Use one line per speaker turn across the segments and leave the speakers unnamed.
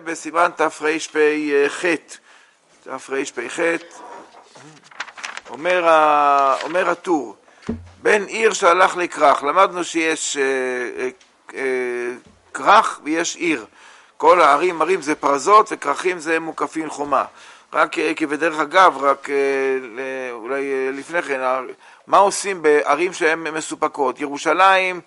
בסימן תרפ"ח. תרפ"ח אומר הטור, בן עיר שהלך לכרך. למדנו שיש כרך ויש עיר. כל הערים, ערים זה פרזות וכרכים זה מוקפים חומה. רק כבדרך אגב, רק אולי לפני כן, מה עושים בערים שהן מסופקות? ירושלים,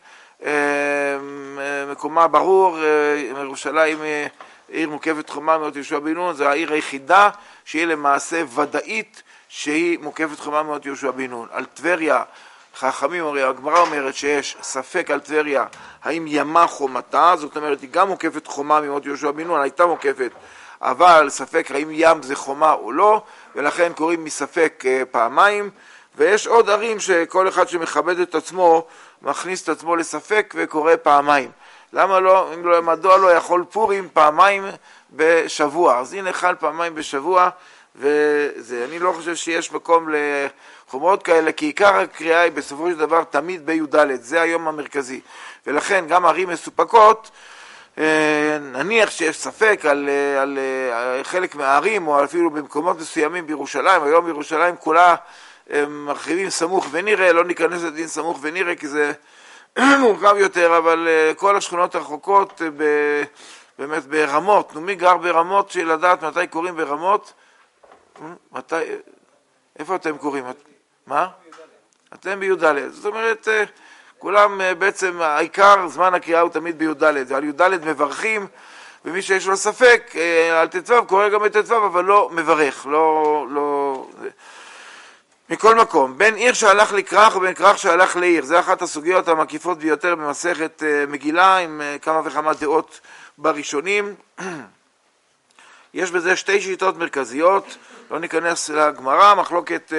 מקומה ברור, ירושלים עיר מוקפת חומה מאות יהושע בן נון, זו העיר היחידה שהיא למעשה ודאית שהיא מוקפת חומה מאות יהושע בן נון. על טבריה, חכמים, הגמרא אומרת שיש ספק על טבריה האם ימה חומתה, זאת אומרת היא גם מוקפת חומה מאות יהושע בן נון, הייתה מוקפת, אבל ספק האם ים זה חומה או לא, ולכן קוראים מספק פעמיים. ויש עוד ערים שכל אחד שמכבד את עצמו מכניס את עצמו לספק וקורא פעמיים. למה לא? אם לא, מדוע לא יכול פורים פעמיים בשבוע? אז הנה חל פעמיים בשבוע, וזה, אני לא חושב שיש מקום לחומרות כאלה, כי עיקר הקריאה היא בסופו של דבר תמיד בי"ד, זה היום המרכזי. ולכן גם ערים מסופקות, נניח שיש ספק על חלק מהערים, או אפילו במקומות מסוימים בירושלים, היום בירושלים כולה מרחיבים סמוך ונראה, לא ניכנס לדין סמוך ונראה כי זה מורכב יותר, אבל כל השכונות הרחוקות באמת ברמות, מי גר ברמות של לדעת מתי קוראים ברמות? מתי, איפה אתם קוראים? מה? אתם בי"ד, זאת אומרת כולם בעצם העיקר זמן הקריאה הוא תמיד בי"ד, ועל י"ד מברכים, ומי שיש לו ספק על ט"ו קורא גם את ט"ו אבל לא מברך, לא מכל מקום, בין עיר שהלך לכרך ובין כרך שהלך לעיר, זה אחת הסוגיות המקיפות ביותר במסכת מגילה, עם כמה וכמה דעות בראשונים. יש בזה שתי שיטות מרכזיות, לא ניכנס לגמרא, מחלוקת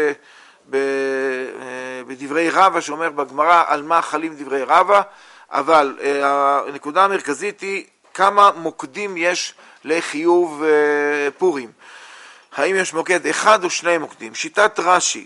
בדברי רבא שאומר בגמרא על מה חלים דברי רבא, אבל הנקודה המרכזית היא כמה מוקדים יש לחיוב פורים. האם יש מוקד אחד או שני מוקדים? שיטת רש"י,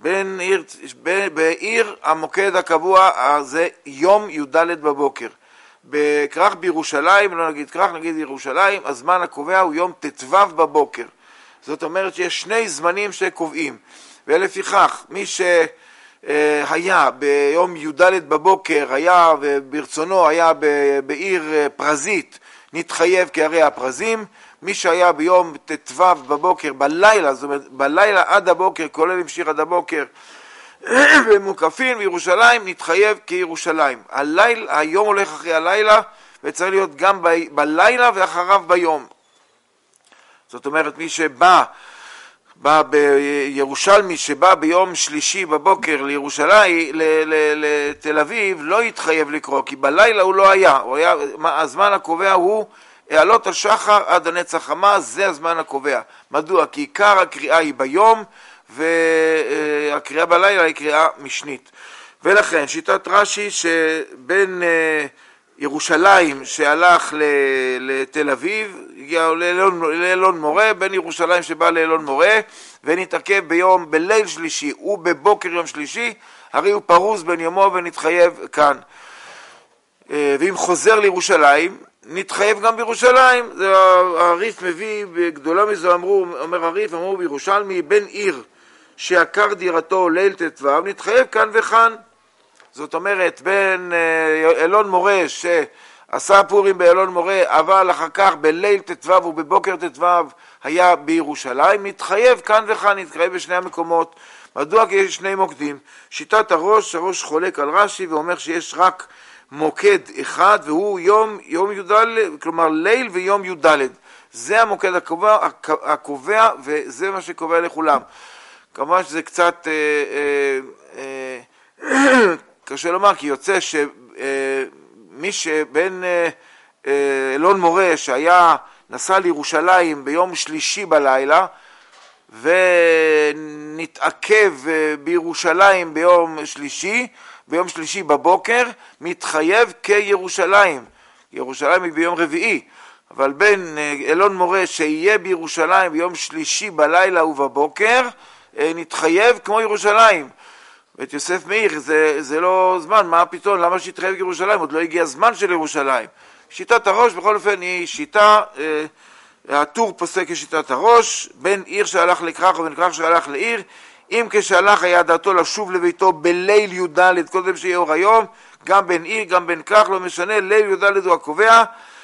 בעיר המוקד הקבוע זה יום י"ד בבוקר. בכרך בירושלים, לא נגיד כרך, נגיד ירושלים, הזמן הקובע הוא יום ט"ו בבוקר. זאת אומרת שיש שני זמנים שקובעים. ולפיכך, מי שהיה ביום י"ד בבוקר, היה וברצונו היה בעיר פרזית, נתחייב כערי הפרזים. מי שהיה ביום ט"ו בבוקר בלילה, זאת אומרת בלילה עד הבוקר, כולל המשיך עד הבוקר, ומוקפים בירושלים, נתחייב כירושלים. היום הולך אחרי הלילה, וצריך להיות גם בלילה ואחריו ביום. זאת אומרת, מי שבא בירושלמי, שבא ביום שלישי בבוקר לירושלים, לתל אביב, לא יתחייב לקרוא, כי בלילה הוא לא היה. הזמן הקובע הוא העלות השחר עד הנץ החמה, זה הזמן הקובע. מדוע? כי עיקר הקריאה היא ביום, והקריאה בלילה היא קריאה משנית. ולכן שיטת רש"י שבין ירושלים שהלך לתל אביב, הגיע לאלון מורה, בין ירושלים שבא לאלון מורה, ונתעכב בליל שלישי ובבוקר יום שלישי, הרי הוא פרוז בין יומו ונתחייב כאן. ואם חוזר לירושלים, נתחייב גם בירושלים. הריף מביא בגדולה מזו, אומר הריף, אמרו בירושלמי, בן עיר שעקר דירתו ליל ט"ו, נתחייב כאן וכאן. זאת אומרת, בין אלון מורה שעשה פורים באלון מורה, אבל אחר כך בליל ט"ו ובבוקר ט"ו היה בירושלים, נתחייב כאן וכאן, נתחייב בשני המקומות. מדוע? כי יש שני מוקדים. שיטת הראש חולק על רש"י ואומר שיש רק מוקד אחד, והוא יום י"ד, כלומר ליל ויום י"ד. זה המוקד הקובע, וזה מה שקובע לכולם. כמובן שזה קצת קשה לומר, כי יוצא שמי שבין אלון מורה שהיה נסע לירושלים ביום שלישי בלילה, ונתעכב בירושלים ביום שלישי בבוקר, מתחייב כירושלים. ירושלים היא ביום רביעי, אבל בין אלון מורה שיהיה בירושלים ביום שלישי בלילה ובבוקר, נתחייב כמו ירושלים. ואת יוסף מאיר, זה לא זמן, מה פתאום, למה שיתחייב ירושלים? עוד לא הגיע הזמן של ירושלים. שיטת הראש בכל אופן היא שיטה הטור פוסק כשיטת הראש, בין עיר שהלך לכרך ובין כרך שהלך לעיר, אם כשהלך היה דעתו לשוב לביתו בליל י"ד, קודם שיהיה אור היום, גם בין עיר, גם בין כרך, לא משנה, ליל י"ד הוא הקובע,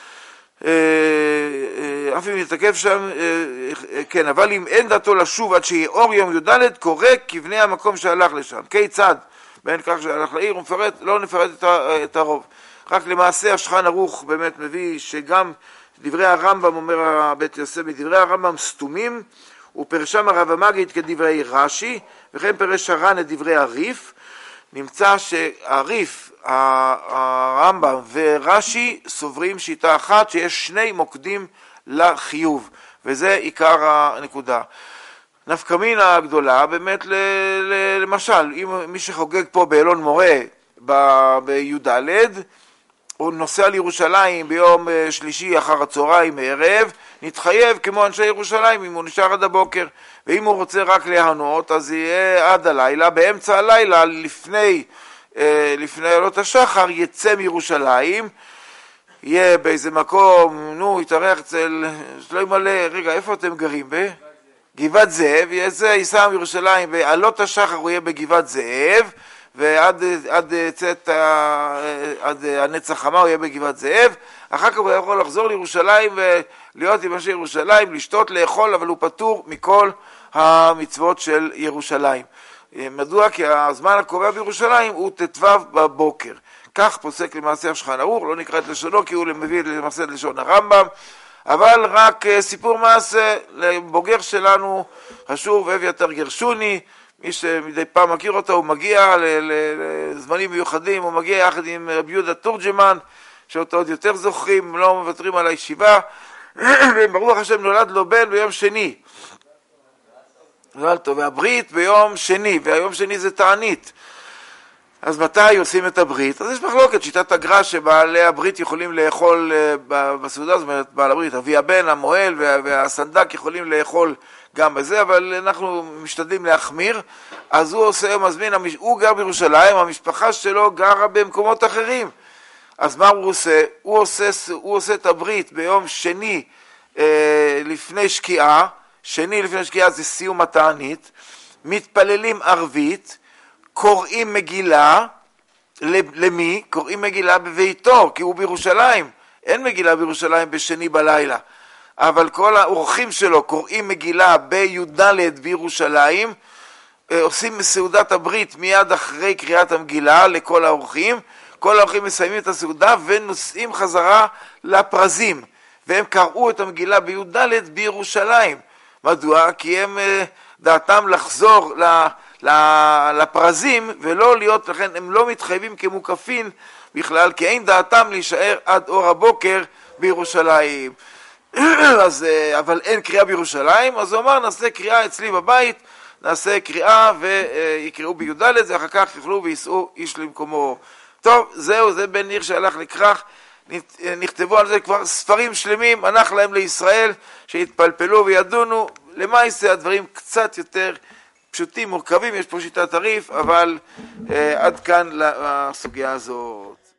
אף אם יתעכב שם, כן, אבל אם אין דעתו לשוב עד שיהיה אור יום י"ד, קורא כבני המקום שהלך לשם. כיצד? בין כרך שהלך לעיר, הוא מפרט, לא נפרט את הרוב. רק למעשה השולחן ערוך באמת מביא שגם דברי הרמב"ם, אומר בית יוסף, דברי הרמב"ם סתומים, ופרשם הרב המגיד כדברי רש"י, וכן פרש הר"ן את דברי הריף. נמצא שהריף, הרמב"ם ורש"י סוברים שיטה אחת, שיש שני מוקדים לחיוב, וזה עיקר הנקודה. נפקא מינה הגדולה, באמת למשל, אם מי שחוגג פה באלון מורה בי"ד, הוא נוסע לירושלים ביום שלישי אחר הצהריים מערב, נתחייב כמו אנשי ירושלים אם הוא נשאר עד הבוקר, ואם הוא רוצה רק להנות אז יהיה עד הלילה, באמצע הלילה לפני עלות השחר יצא מירושלים, יהיה באיזה מקום, יתארח אצל, שלא ימלא, רגע איפה אתם גרים? גבעת זאב, ייסע מירושלים, בעלות השחר הוא יהיה בגבעת זאב, ועד הנצח חמה הוא יהיה בגבעת זאב, אחר כך הוא יכול לחזור לירושלים ולהיות עם אנשי ירושלים, לשתות, לאכול, אבל הוא פטור מכל המצוות של ירושלים. מדוע? כי הזמן הקובע בירושלים הוא ט"ו בבוקר. כך פוסק למעשה השולחן ערוך, לא נקרא את לשונו כי הוא מביא למעשה את לשון הרמב"ם, אבל רק סיפור מעשה לבוגר שלנו, חשוב אביתר גרשוני, מי שמדי פעם מכיר אותו, הוא מגיע לזמנים מיוחדים, הוא מגיע יחד עם רבי יהודה תורג'מן, שאותו עוד יותר זוכרים, לא מוותרים על הישיבה, וברוך השם נולד לו בן ביום שני. והברית ביום שני, והיום שני זה תענית. אז מתי עושים את הברית? אז יש מחלוקת, שיטת הגר"א שבעלי הברית יכולים לאכול בסעודה, זאת אומרת בעל הברית, אבי הבן, המוהל והסנדק יכולים לאכול גם בזה, אבל אנחנו משתדלים להחמיר. אז הוא מזמין, הוא גר בירושלים, המשפחה שלו גרה במקומות אחרים. אז מה הוא עושה? הוא עושה את הברית ביום שני לפני שקיעה, שני לפני שקיעה זה סיום התענית, מתפללים ערבית, קוראים מגילה, למי? קוראים מגילה בביתו, כי הוא בירושלים, אין מגילה בירושלים בשני בלילה, אבל כל האורחים שלו קוראים מגילה בי"ד בירושלים, עושים מסעודת הברית מיד אחרי קריאת המגילה לכל האורחים, כל האורחים מסיימים את הסעודה ונוסעים חזרה לפרזים, והם קראו את המגילה בי"ד בירושלים. מדוע? כי הם דעתם לחזור לפרזים ולא להיות, לכן הם לא מתחייבים כמוקפין בכלל, כי אין דעתם להישאר עד אור הבוקר בירושלים. אז, אבל אין קריאה בירושלים, אז הוא אמר נעשה קריאה אצלי בבית, נעשה קריאה ויקראו בי"ד, ואחר כך יוכלו וייסעו איש למקומו. טוב, זהו, זה בן עיר שהלך לכרך, נכתבו על זה כבר ספרים שלמים, הנח להם לישראל, שהתפלפלו וידונו, למעשה הדברים קצת יותר פשוטים, מורכבים, יש פה שיטת הריף, אבל עד כאן לסוגיה הזאת.